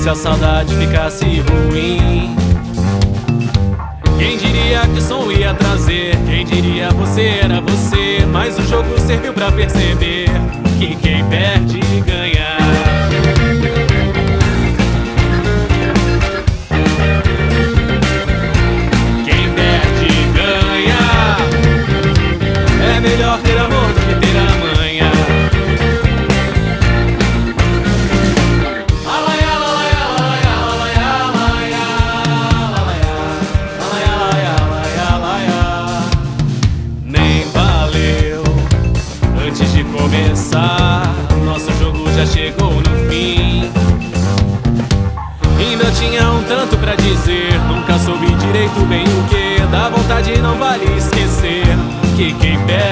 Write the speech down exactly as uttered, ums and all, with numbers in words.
se a saudade ficasse ruim? Quem diria que o som ia trazer? Quem diria você era você? Mas o jogo serviu pra perceber que quem perde ganha. Quem perde ganha. É melhor ter amor do que ter a manha. Antes de começar, nosso jogo já chegou no fim. Ainda tinha um tanto pra dizer, nunca soube direito bem o que. Da vontade não vale esquecer que quem perde